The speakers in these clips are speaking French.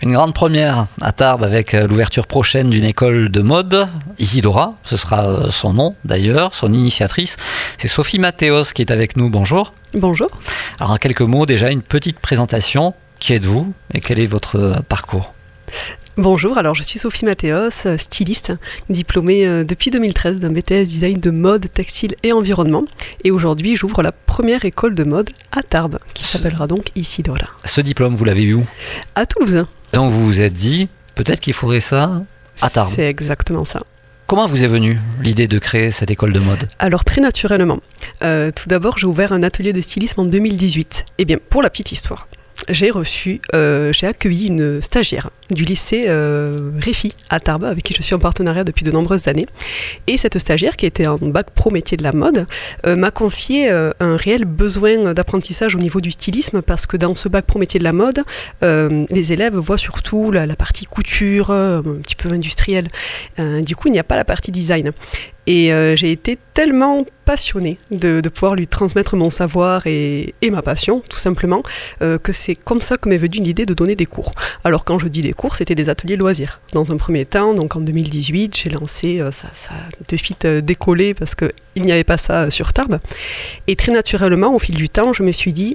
Une grande première à Tarbes avec l'ouverture prochaine d'une école de mode, Isidora, ce sera son nom d'ailleurs, son initiatrice, c'est Sophie Mathéos qui est avec nous, bonjour. Bonjour. Alors en quelques mots déjà, une petite présentation, qui êtes-vous et quel est votre parcours ? Bonjour, alors je suis Sophie Mathéos, styliste, diplômée depuis 2013 d'un BTS design de mode, textile et environnement. Et aujourd'hui, j'ouvre la première école de mode à Tarbes, qui s'appellera donc Isidora. Ce diplôme, vous l'avez eu où ? À Toulouse. Donc vous vous êtes dit, peut-être qu'il faudrait ça à Tarbes. C'est exactement ça. Comment vous est venue l'idée de créer cette école de mode ? Alors très naturellement. Tout d'abord, j'ai ouvert un atelier de stylisme en 2018. Eh bien, pour la petite histoire, j'ai accueilli une stagiaire du lycée Réfi à Tarbes, avec qui je suis en partenariat depuis de nombreuses années. Et cette stagiaire, qui était en bac pro métier de la mode, m'a confié un réel besoin d'apprentissage au niveau du stylisme, parce que dans ce bac pro métier de la mode, les élèves voient surtout la partie couture, un petit peu industrielle. Du coup, il n'y a pas la partie design. Et j'ai été tellement passionnée de pouvoir lui transmettre mon savoir et ma passion, tout simplement, que c'est comme ça que m'est venue l'idée de donner des cours. Alors quand je dis des cours, c'était des ateliers loisirs. Dans un premier temps, donc en 2018, j'ai lancé, ça a de suite décollé parce qu'il n'y avait pas ça sur Tarbes. Et très naturellement, au fil du temps, je me suis dit,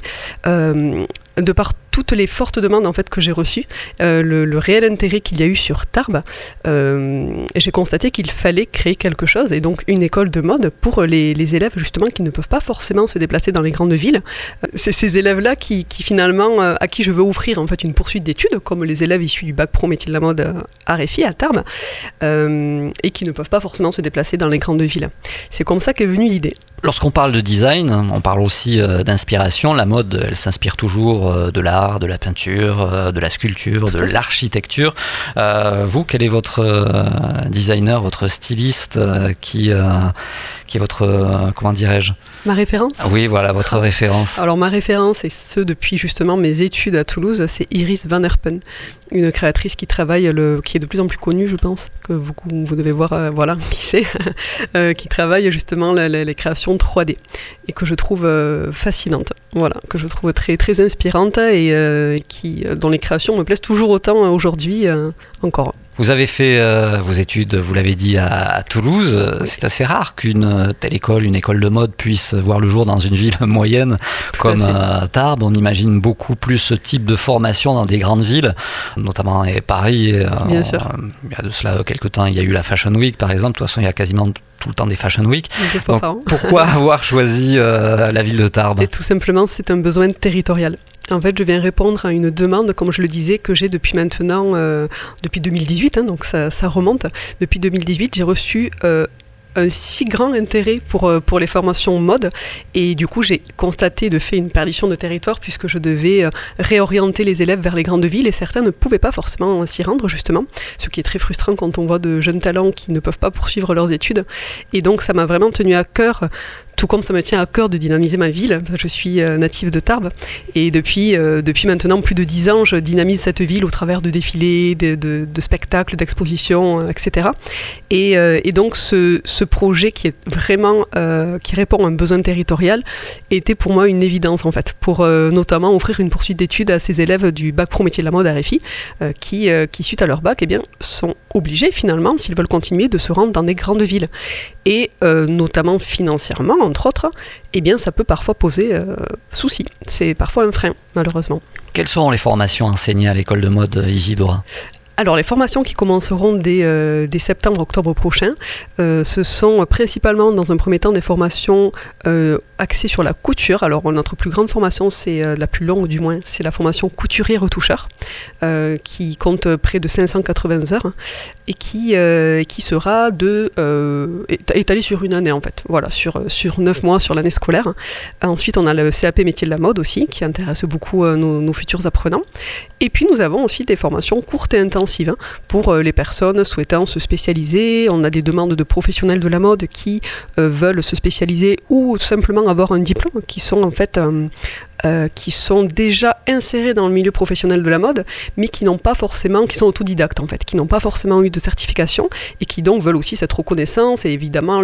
de par toutes les fortes demandes en fait, que j'ai reçues, le réel intérêt qu'il y a eu sur Tarbes, j'ai constaté qu'il fallait créer quelque chose, et donc une école de mode pour les élèves justement qui ne peuvent pas forcément se déplacer dans les grandes villes. C'est ces élèves-là qui finalement, à qui je veux offrir en fait une poursuite d'études, comme les élèves issus du bac pro métier de la mode à Réfi, à Tarbes, et qui ne peuvent pas forcément se déplacer dans les grandes villes. C'est comme ça qu'est venue l'idée. Lorsqu'on parle de design, on parle aussi d'inspiration. La mode, elle s'inspire toujours de l'art, de la peinture, de la sculpture, de l'architecture. Vous, quel est votre designer, votre styliste qui est votre, comment dirais-je ? Ma référence ? Oui, voilà, votre référence. Alors ma référence, et ce depuis justement mes études à Toulouse, c'est Iris Van Herpen, une créatrice qui travaille, qui est de plus en plus connue, je pense, que vous devez voir, voilà, qui c'est, qui travaille justement les créations 3D, et que je trouve fascinante, voilà, que je trouve très, très inspirante, et dont les créations me plaisent toujours autant aujourd'hui encore. Vous avez fait vos études, vous l'avez dit, à Toulouse. C'est assez rare qu'une telle école, une école de mode, puisse voir le jour dans une ville moyenne comme Tarbes. On imagine beaucoup plus ce type de formation dans des grandes villes, notamment à Paris. Bien sûr. Il y a de cela quelques temps, il y a eu la Fashion Week, par exemple. De toute façon, il y a quasiment tout le temps des Fashion Week. Donc, pourquoi avoir choisi la ville de Tarbes ? Et tout simplement, c'est un besoin territorial. En fait, je viens répondre à une demande, comme je le disais, que j'ai depuis maintenant, depuis 2018, donc ça remonte. Depuis 2018, j'ai reçu un si grand intérêt pour les formations mode, et du coup j'ai constaté de fait une perdition de territoire, puisque je devais réorienter les élèves vers les grandes villes, et certains ne pouvaient pas forcément s'y rendre justement, ce qui est très frustrant quand on voit de jeunes talents qui ne peuvent pas poursuivre leurs études. Et donc ça m'a vraiment tenu à cœur, tout comme ça me tient à cœur de dynamiser ma ville. Je suis native de Tarbes, et depuis maintenant plus de 10 ans, je dynamise cette ville au travers de défilés, de spectacles, d'expositions, etc. Et donc ce projet qui est vraiment qui répond à un besoin territorial était pour moi une évidence en fait, pour notamment offrir une poursuite d'études à ces élèves du bac pro métier de la mode à Réfi, qui suite à leur bac, eh bien, sont obligés finalement, s'ils veulent continuer, de se rendre dans des grandes villes, et notamment financièrement entre autres, eh bien ça peut parfois poser souci. C'est parfois un frein, malheureusement. Quelles seront les formations enseignées à l'école de mode Isidora ? Alors les formations qui commenceront dès septembre-octobre prochain, ce sont principalement dans un premier temps des formations axées sur la couture. Alors notre plus grande formation, c'est la plus longue du moins, c'est la formation couturier-retoucheur, qui compte près de 580 heures, et qui sera étalée sur une année en fait, voilà, sur 9 mois sur l'année scolaire. Ensuite on a le CAP métier de la mode aussi, qui intéresse beaucoup nos futurs apprenants. Et puis nous avons aussi des formations courtes et intensives pour les personnes souhaitant se spécialiser. On a des demandes de professionnels de la mode qui veulent se spécialiser ou tout simplement avoir un diplôme, qui sont en fait qui sont déjà insérés dans le milieu professionnel de la mode, mais qui n'ont pas forcément, qui sont autodidactes en fait, qui n'ont pas forcément eu de certification, et qui donc veulent aussi cette reconnaissance et évidemment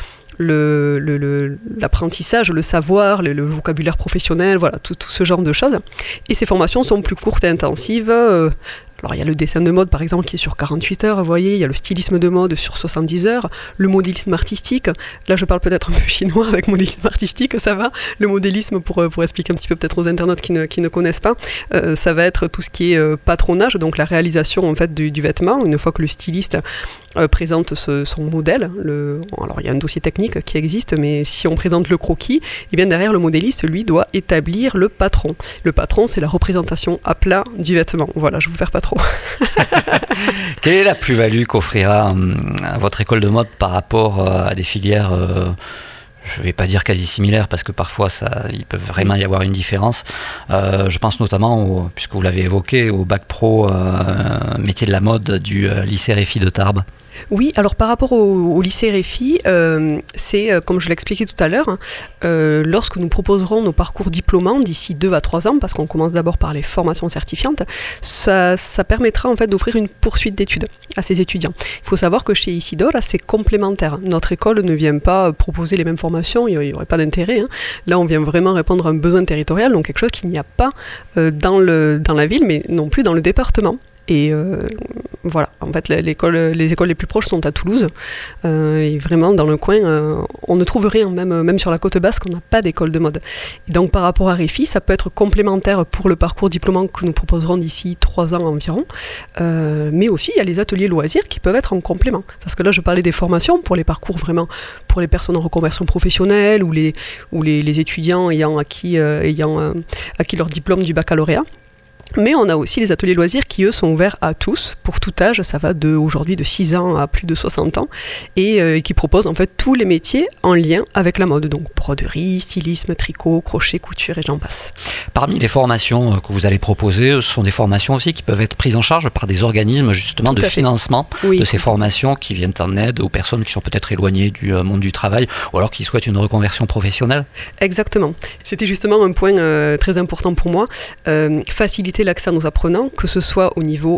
l'apprentissage, le savoir, le vocabulaire professionnel, voilà, tout ce genre de choses. Et ces formations sont plus courtes et intensives, Alors il y a le dessin de mode par exemple qui est sur 48 heures, vous voyez, il y a le stylisme de mode sur 70 heures, le modélisme artistique, là je parle peut-être un peu chinois avec modélisme artistique, ça va, le modélisme pour expliquer un petit peu peut-être aux internautes qui ne connaissent pas, ça va être tout ce qui est patronage, donc la réalisation en fait du vêtement, une fois que le styliste présente son modèle, alors il y a un dossier technique qui existe, mais si on présente le croquis, et bien derrière le modéliste lui doit établir le patron. Le patron c'est la représentation à plat du vêtement, voilà, je vous perds pas trop. Quelle est la plus-value qu'offrira votre école de mode par rapport à des filières, je ne vais pas dire quasi similaires, parce que parfois il peut vraiment y avoir une différence. Je pense notamment, puisque vous l'avez évoqué, au bac pro métier de la mode du lycée Réfi de Tarbes. Oui, alors par rapport au lycée Réfi, c'est comme je l'expliquais tout à l'heure, lorsque nous proposerons nos parcours diplômants d'ici 2 à 3 ans, parce qu'on commence d'abord par les formations certifiantes, ça permettra en fait d'offrir une poursuite d'études à ces étudiants. Il faut savoir que chez Isidore, c'est complémentaire. Notre école ne vient pas proposer les mêmes formations, il n'y aurait pas d'intérêt. Là, on vient vraiment répondre à un besoin territorial, donc quelque chose qu'il n'y a pas dans la ville, mais non plus dans le département. Et voilà, en fait les écoles les plus proches sont à Toulouse et vraiment dans le coin on ne trouve rien, même sur la côte basque on n'a pas d'école de mode. Et donc par rapport à Réfi, ça peut être complémentaire pour le parcours diplômant que nous proposerons d'ici 3 ans environ, mais aussi il y a les ateliers loisirs qui peuvent être en complément, parce que là je parlais des formations pour les parcours vraiment pour les personnes en reconversion professionnelle ou les étudiants ayant acquis leur diplôme du baccalauréat. Mais on a aussi les ateliers loisirs qui, eux, sont ouverts à tous, pour tout âge, ça va aujourd'hui de 6 ans à plus de 60 ans, et qui proposent en fait tous les métiers en lien avec la mode, donc broderie, stylisme, tricot, crochet, couture et j'en passe. Parmi les formations que vous allez proposer, ce sont des formations aussi qui peuvent être prises en charge par des organismes justement de financement de ces formations qui viennent en aide aux personnes qui sont peut-être éloignées du monde du travail ou alors qui souhaitent une reconversion professionnelle. Exactement. C'était justement un point très important pour moi, faciliter l'accès à nos apprenants, que ce soit au niveau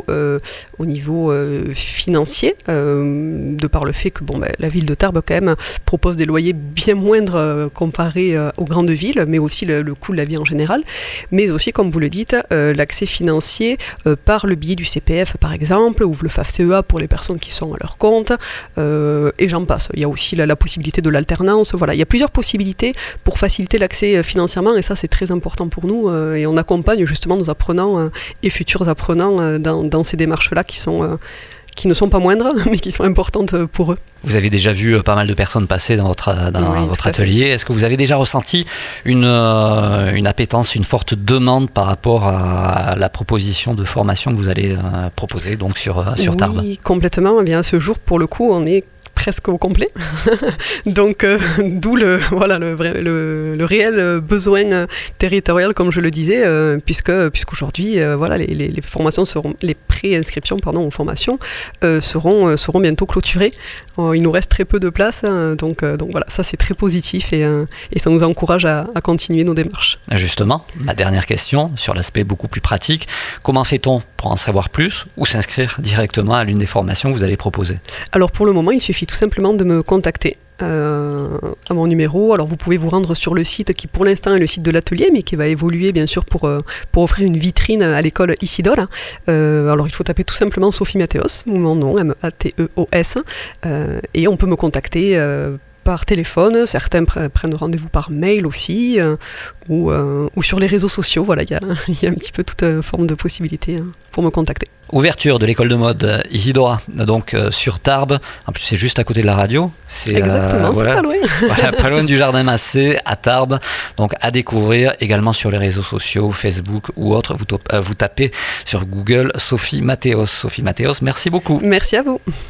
financier, de par le fait que la ville de Tarbes quand même propose des loyers bien moindres comparés aux grandes villes, mais aussi le coût de la vie en général, mais aussi, comme vous le dites, l'accès financier par le biais du CPF par exemple, ou le FAF-CEA pour les personnes qui sont à leur compte, et j'en passe. Il y a aussi la possibilité de l'alternance, voilà, il y a plusieurs possibilités pour faciliter l'accès financièrement, et ça c'est très important pour nous, et on accompagne justement nos apprenants et futurs apprenants dans ces démarches-là qui ne sont pas moindres, mais qui sont importantes pour eux. Vous avez déjà vu pas mal de personnes passer dans votre atelier. Est-ce que vous avez déjà ressenti une appétence, une forte demande par rapport à la proposition de formation que vous allez proposer donc sur Tarbes ? Oui, complètement. Eh bien, à ce jour, pour le coup, on est presque au complet. Donc, d'où le réel besoin territorial, comme je le disais, puisqu'aujourd'hui, les formations les pré-inscriptions aux formations seront bientôt clôturées. Il nous reste très peu de place, donc voilà, ça c'est très positif et ça nous encourage à continuer nos démarches. Justement, ma dernière question sur l'aspect beaucoup plus pratique, comment fait-on pour en savoir plus ou s'inscrire directement à l'une des formations que vous allez proposer ? Alors pour le moment, il suffit tout simplement de me contacter à mon numéro. Alors vous pouvez vous rendre sur le site qui pour l'instant est le site de l'atelier, mais qui va évoluer bien sûr pour offrir une vitrine à l'école Isidore. Alors il faut taper tout simplement Sophie Mathéos, mon nom, M-A-T-E-O-S, et on peut me contacter par téléphone, certains prennent rendez-vous par mail aussi, ou sur les réseaux sociaux. Voilà, il y a un petit peu toute forme de possibilité pour me contacter. Ouverture de l'école de mode Isidore, donc sur Tarbes. En plus, c'est juste à côté de la radio. Exactement, c'est pas loin. Voilà, pas loin du Jardin Massé, à Tarbes. Donc à découvrir également sur les réseaux sociaux, Facebook ou autres. Vous tapez sur Google Sophie Mathéos. Sophie Mathéos, merci beaucoup. Merci à vous.